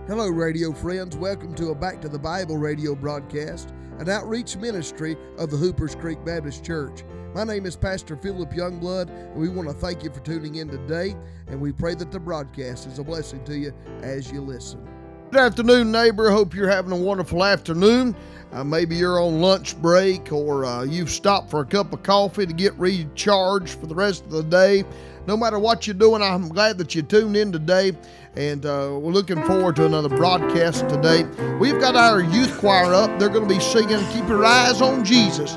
Hello, radio friends. Welcome to a Back to the Bible radio broadcast, an outreach ministry of the Hoopers Creek Baptist Church. My name is Pastor Philip Youngblood, and we want to thank you for tuning in today, and we pray that the broadcast is a blessing to you as you listen. Good afternoon, neighbor. Hope you're having a wonderful afternoon. Maybe you're on lunch break, or you've stopped for a cup of coffee to get recharged for the rest of the day. No matter what you're doing, I'm glad that you tuned in today, and we're looking forward to another broadcast today. We've got our youth choir up. They're going to be singing "Keep Your Eyes on Jesus."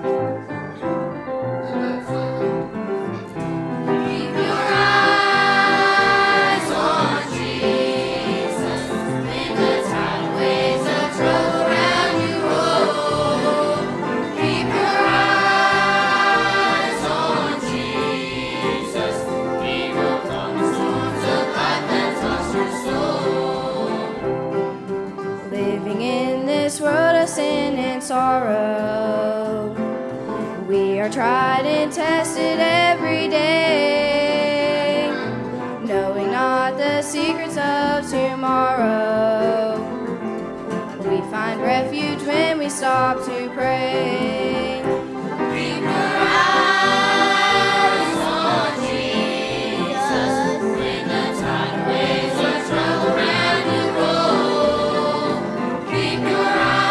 Sin and sorrow, we are tried and tested every day, knowing not the secrets of tomorrow. We find refuge when we stop to pray. Keep your eyes on Jesus when the tide waves of trouble round you roll. Keep your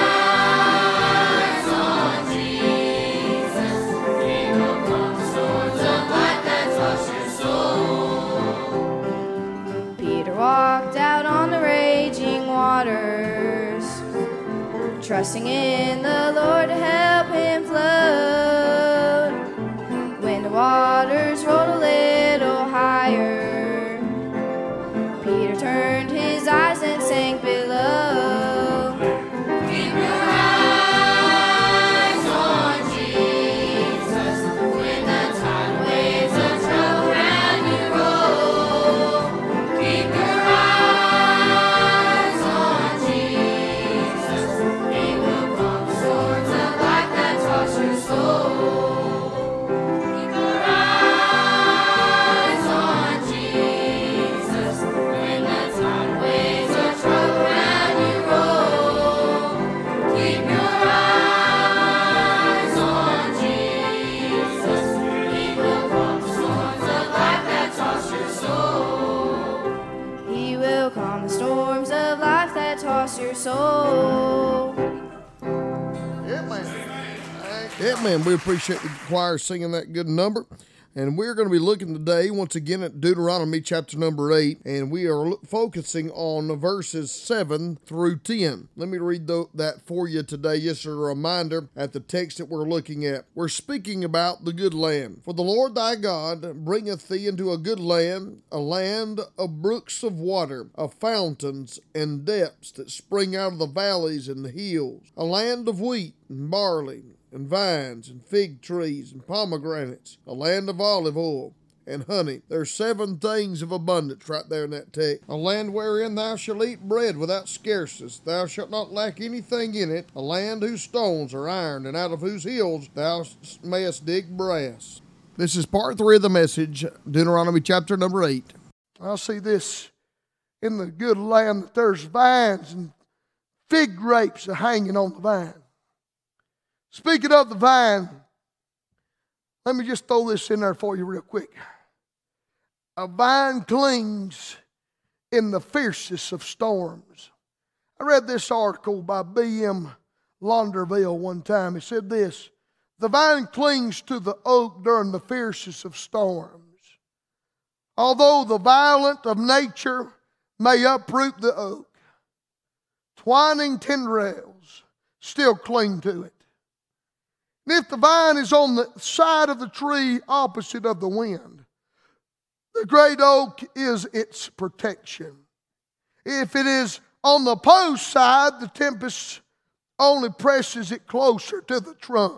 walked out on the raging waters, trusting in the Lord to help him float. When the waters rolled a little higher, Peter turned his eyes and sank below. Keep your eyes on Jesus when the tide waves of trouble round you roll. Keep your your soul. Amen. We appreciate the choir singing that good number. And we're going to be looking today, once again, at Deuteronomy chapter number 8, and we are focusing on verses 7 through 10. Let me read that for you today, just a reminder at the text that we're looking at. We're speaking about the good land. For the Lord thy God bringeth thee into a good land, a land of brooks of water, of fountains and depths that spring out of the valleys and the hills, a land of wheat and barley, and vines, and fig trees, and pomegranates, a land of olive oil, and honey. There's 7 things of abundance right there in that text. A land wherein thou shalt eat bread without scarceness. Thou shalt not lack anything in it. A land whose stones are iron, and out of whose hills thou mayest dig brass. This is part 3 of the message, Deuteronomy chapter number 8. I'll see this in the good land that there's vines and fig grapes are hanging on the vine. Speaking of the vine, let me just throw this in there for you real quick. A vine clings in the fiercest of storms. I read this article by B.M. Launderville one time. It said this: the vine clings to the oak during the fiercest of storms. Although the violence of nature may uproot the oak, twining tendrils still cling to it. And if the vine is on the side of the tree opposite of the wind, the great oak is its protection. If it is on the opposed side, the tempest only presses it closer to the trunk.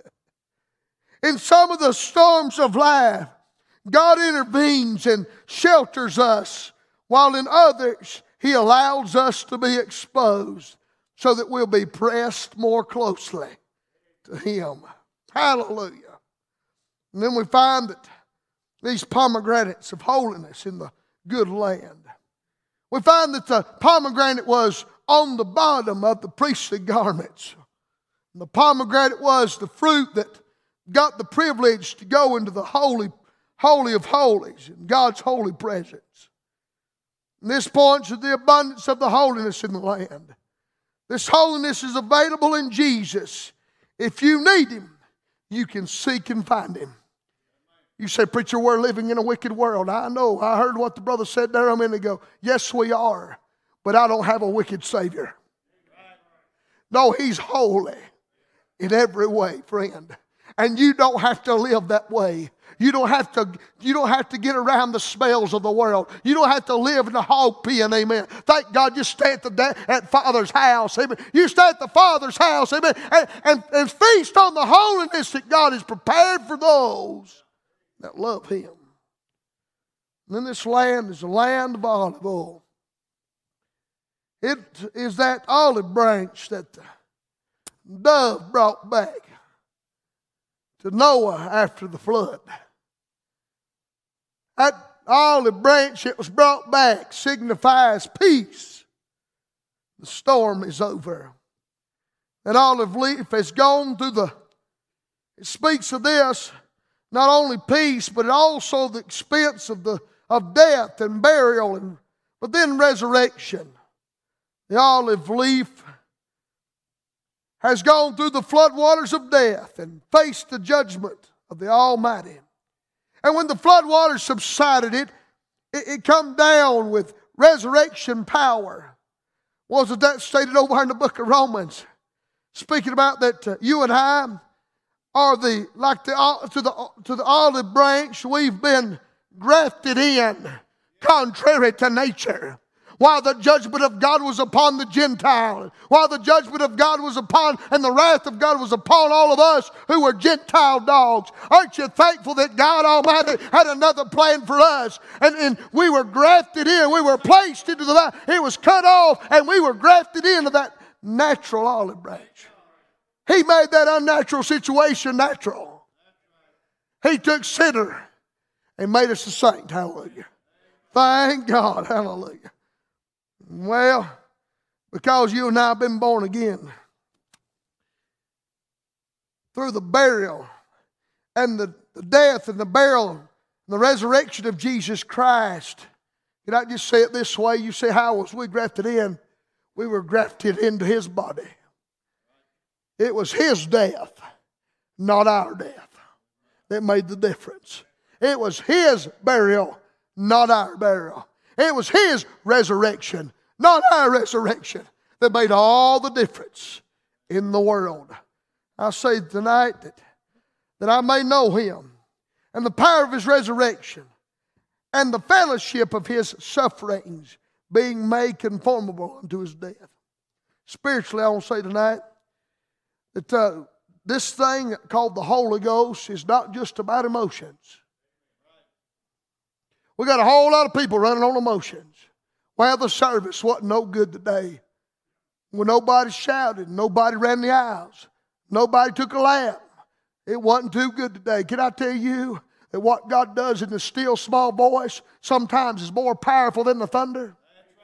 In some of the storms of life, God intervenes and shelters us, while in others, He allows us to be exposed so that we'll be pressed more closely to Him. Hallelujah. And then we find that these pomegranates of holiness in the good land. we find that the pomegranate was on the bottom of the priestly garments. And the pomegranate was the fruit that got the privilege to go into the holy of holies, in God's holy presence. And this points to the abundance of the holiness in the land. This holiness is available in Jesus. If you need Him, you can seek and find Him. You say, preacher, we're living in a wicked world. I know. I heard what the brother said there a minute ago. Yes, we are. But I don't have a wicked Savior. No, He's holy in every way, friend. And you don't have to live that way. You don't have to get around the smells of the world. You don't have to live in the hog pen, amen. Thank God you stay at Father's house, amen. You stay at the Father's house, amen, and feast on the holiness that God has prepared for those that love Him. And then this land is a land of olive oil. It is that olive branch that the dove brought back to Noah after the flood. That olive branch that was brought back signifies peace. The storm is over. That olive leaf has gone through it speaks of this, not only peace, but also the expense of death and burial, but then resurrection. The olive leaf has gone through the floodwaters of death and faced the judgment of the Almighty. And when the floodwaters subsided, it come down with resurrection power. Wasn't that stated over in the book of Romans? Speaking about that you and I are to the olive branch, we've been grafted in contrary to nature. While the judgment of God was upon the Gentile, while the judgment of God was upon, and the wrath of God was upon all of us who were Gentile dogs. Aren't you thankful that God Almighty had another plan for us? And we were grafted in, we were placed into the vine. It was cut off, and we were grafted into that natural olive branch. He made that unnatural situation natural. He took sinner and made us a saint. Hallelujah. Thank God. Hallelujah. Well, because you and I have been born again through the burial and the death and the burial and the resurrection of Jesus Christ. Can I just say it this way? You say, how was we grafted in? We were grafted into His body. It was His death, not our death, that made the difference. It was His burial, not our burial. It was His resurrection, not our resurrection, that made all the difference in the world. I say tonight that I may know Him and the power of His resurrection and the fellowship of His sufferings, being made conformable unto His death. Spiritually, I want to say tonight that this thing called the Holy Ghost is not just about emotions. We got a whole lot of people running on emotions. Well, the service wasn't no good today. When nobody shouted, nobody ran the aisles, nobody took a lap. It wasn't too good today. Can I tell you that what God does in the still small voice sometimes is more powerful than the thunder?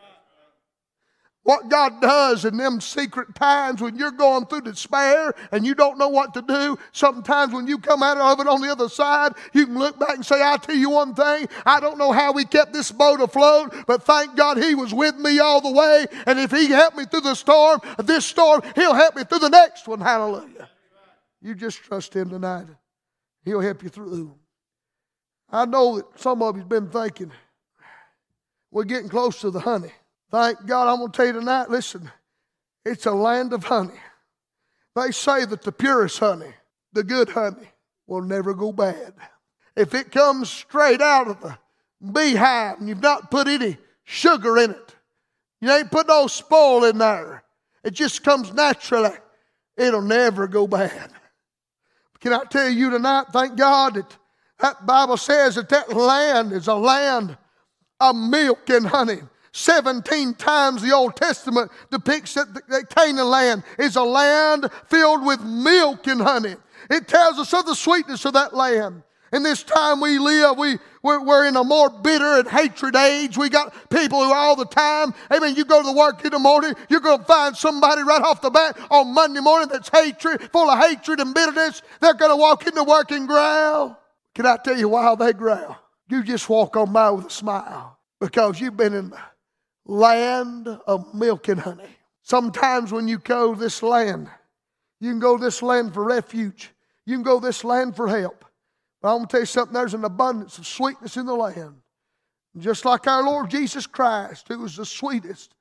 What God does in them secret times when you're going through despair and you don't know what to do, sometimes when you come out of it on the other side, you can look back and say, I'll tell you one thing, I don't know how we kept this boat afloat, but thank God He was with me all the way, and if He helped me through this storm, He'll help me through the next one. Hallelujah. You just trust Him tonight. He'll help you through. I know that some of you have been thinking, we're getting close to the honey. Thank God, I'm going to tell you tonight, listen, it's a land of honey. They say that the purest honey, the good honey, will never go bad. If it comes straight out of the beehive and you've not put any sugar in it, you ain't put no spoil in there, it just comes naturally, it'll never go bad. Can I tell you tonight, thank God that Bible says that land is a land of milk and honey. 17 times the Old Testament depicts that Canaan land is a land filled with milk and honey. It tells us of the sweetness of that land. In this time we live, we're in a more bitter and hatred age. We got people who all the time, amen, you go to the work in the morning, you're going to find somebody right off the bat on Monday morning that's full of hatred and bitterness. They're going to walk into work and growl. Can I tell you why they growl? You just walk on by with a smile because you've been in the land of milk and honey. Sometimes when you go this land, you can go this land for refuge. You can go this land for help. But I'm going to tell you something, there's an abundance of sweetness in the land. Just like our Lord Jesus Christ, who was the sweetness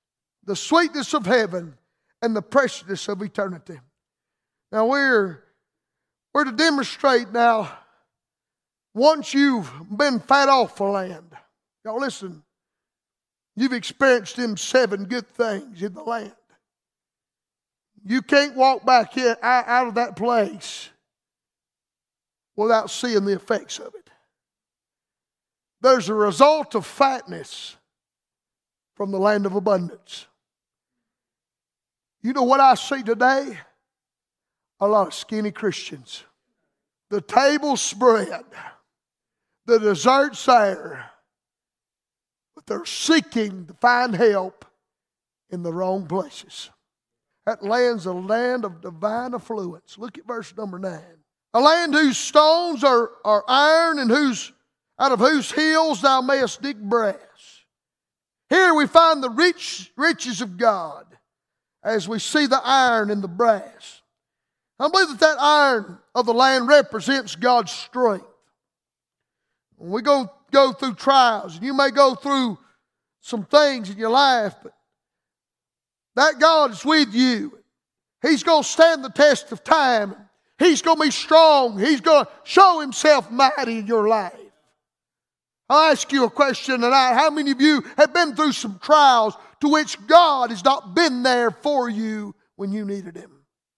of heaven and the preciousness of eternity. Now we're to demonstrate now, once you've been fed off the land, y'all listen, you've experienced them 7 good things in the land. You can't walk back out of that place without seeing the effects of it. There's a result of fatness from the land of abundance. You know what I see today? A lot of skinny Christians. The table's spread. The dessert's there. But they're seeking to find help in the wrong places. That land's a land of divine affluence. Look at verse number 9. A land whose stones are iron and out of whose hills thou mayest dig brass. Here we find the riches of God as we see the iron and the brass. I believe that iron of the land represents God's strength. When we go through trials, and you may go through some things in your life, but that God is with you. He's going to stand the test of time. He's going to be strong. He's going to show Himself mighty in your life. I'll ask you a question tonight. How many of you have been through some trials to which God has not been there for you when you needed Him?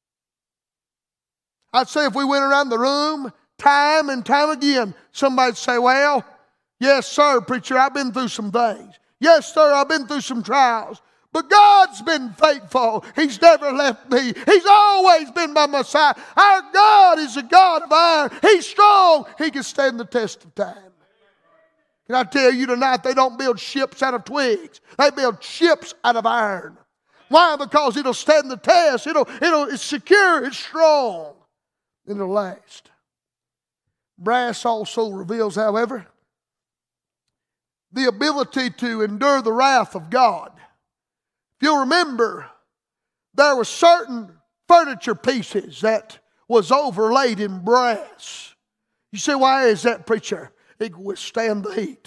I'd say if we went around the room time and time again, somebody'd say, well, yes, sir, preacher, I've been through some things. Yes, sir, I've been through some trials. But God's been faithful. He's never left me. He's always been by my side. Our God is a God of iron. He's strong. He can stand the test of time. Can I tell you tonight, they don't build ships out of twigs. They build ships out of iron. Why? Because it'll stand the test. It's secure. It's strong. And it'll last. Brass also reveals, however, the ability to endure the wrath of God. If you'll remember, there were certain furniture pieces that was overlaid in brass. You say, why is that, preacher? It can withstand the heat.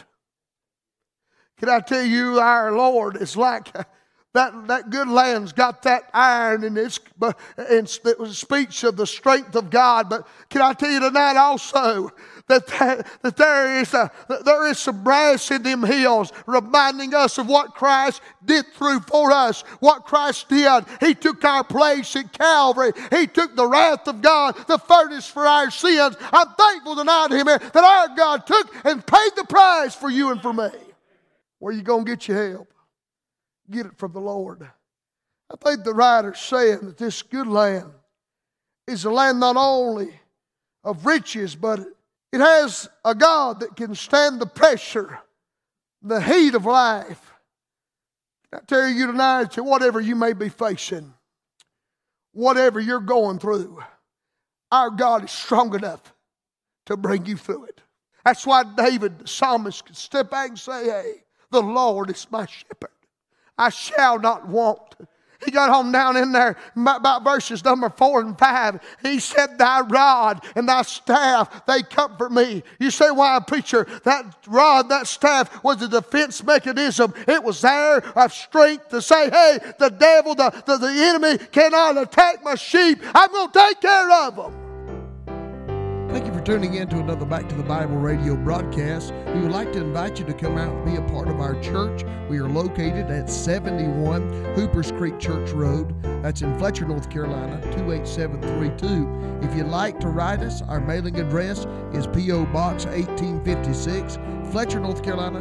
Can I tell you, our Lord is like that good land's got that iron in it. It was a speech of the strength of God. But can I tell you tonight also that there is some brass in them hills reminding us of what Christ did for us, what Christ did. He took our place at Calvary. He took the wrath of God, the furnace for our sins. I'm thankful tonight, amen, that our God took and paid the price for you and for me. Where are you going to get your help? Get it from the Lord. I think the writer's saying that this good land is a land not only of riches, but it has a God that can stand the pressure, the heat of life. I tell you tonight that whatever you may be facing, whatever you're going through, our God is strong enough to bring you through it. That's why David, the psalmist, could step back and say, hey, the Lord is my shepherd. I shall not want. He got on down in there about verses number 4 and 5. He said, thy rod and thy staff, they comfort me. You say, why, preacher? That rod, that staff was a defense mechanism. It was there of strength to say, hey, the devil, the enemy cannot attack my sheep. I'm going to take care of them. Thank you for tuning in to another Back to the Bible radio broadcast. We would like to invite you to come out and be a part of our church. We are located at 71 Hoopers Creek Church Road. That's in Fletcher, North Carolina, 28732. If you'd like to write us, our mailing address is P.O. Box 1856, Fletcher, North Carolina,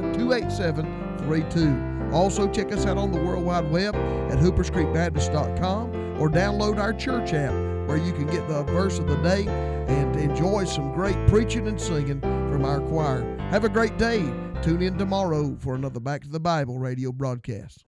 28732. Also, check us out on the World Wide Web at hooperscreekbaptist.com or download our church app where you can get the verse of the day and enjoy some great preaching and singing from our choir. Have a great day. Tune in tomorrow for another Back to the Bible radio broadcast.